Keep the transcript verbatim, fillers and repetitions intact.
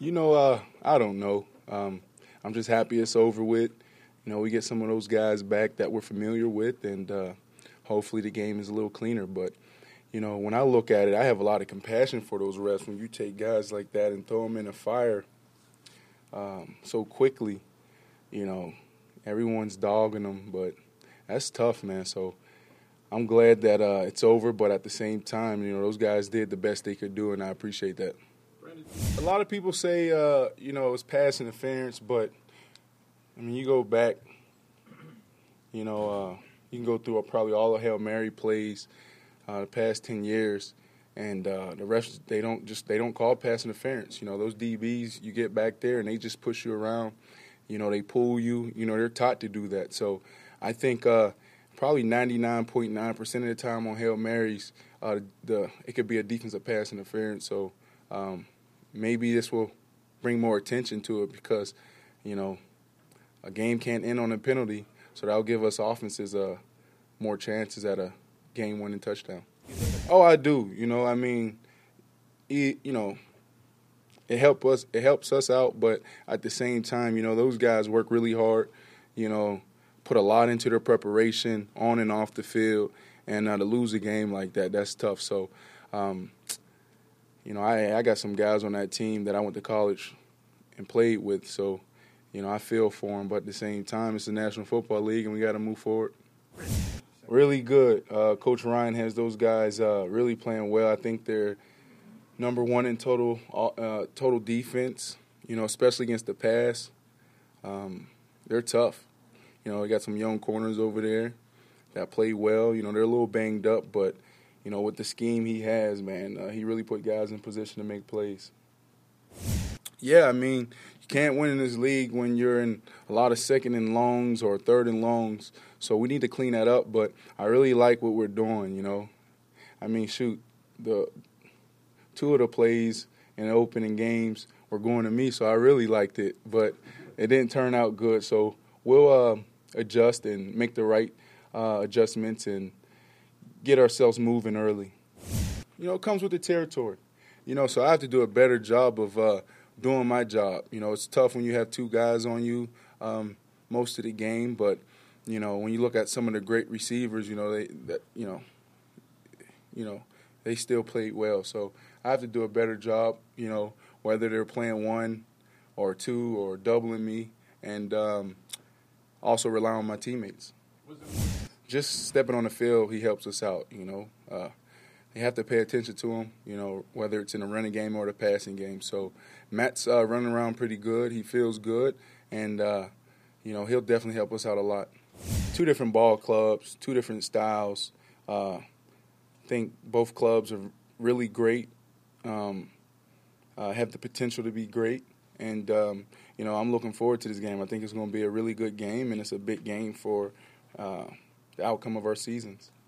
You know, uh, I don't know. Um, I'm just happy it's over with. You know, we get some of those guys back that we're familiar with, and uh, hopefully the game is a little cleaner. But, you know, when I look at it, I have a lot of compassion for those refs. When you take guys like that and throw them in a fire um, so quickly, you know, everyone's dogging them. But that's tough, man. So I'm glad that uh, it's over, but at the same time, you know, those guys did the best they could do, and I appreciate that. A lot of people say, uh, you know, it's pass interference, but, I mean, you go back, you know, uh, you can go through probably all the Hail Mary plays uh, the past ten years, and uh, the refs, they don't just, they don't call pass interference. You know, those D Bs, you get back there, and they just push you around. You know, they pull you. You know, they're taught to do that. So I think uh, probably ninety-nine point nine percent of the time on Hail Marys, uh, the it could be a defensive pass interference. So, um, maybe this will bring more attention to it because, you know, a game can't end on a penalty, so that'll give us offenses uh, more chances at a game-winning touchdown. Oh, I do. You know, I mean, it, you know, it help us. It helps us out, but at the same time, you know, those guys work really hard. You know, put a lot into their preparation on and off the field, and uh, to lose a game like that, that's tough. So. Um, You know, I I got some guys on that team that I went to college and played with, so, you know, I feel for them. But at the same time, it's the National Football League, and we got to move forward. Really good. Uh, Coach Ryan has those guys uh, really playing well. I think they're number one in total uh, total defense, you know, especially against the pass. Um, they're tough. You know, we got some young corners over there that play well. You know, they're a little banged up, but – you know, with the scheme he has, man, uh, he really put guys in position to make plays. Yeah, I mean, you can't win in this league when you're in a lot of second and longs or third and longs. So we need to clean that up. But I really like what we're doing, you know. I mean, shoot, the two of the plays in the opening games were going to me, so I really liked it. But it didn't turn out good. So we'll uh, adjust and make the right uh, adjustments and get ourselves moving early. You know, it comes with the territory. You know, so I have to do a better job of uh, doing my job. You know, it's tough when you have two guys on you um, most of the game, but, you know, when you look at some of the great receivers, you know, they, that, you know, you know, they still played well. So I have to do a better job, you know, whether they're playing one or two or doubling me, and um, also rely on my teammates. Just stepping on the field, he helps us out, you know. Uh, you have to pay attention to him, you know, whether it's in the running game or the passing game. So Matt's uh, running around pretty good. He feels good, and, uh, you know, he'll definitely help us out a lot. Two different ball clubs, two different styles. Uh, I think both clubs are really great, um, uh, have the potential to be great. And, um, you know, I'm looking forward to this game. I think it's going to be a really good game, and it's a big game for uh, – the outcome of our seasons.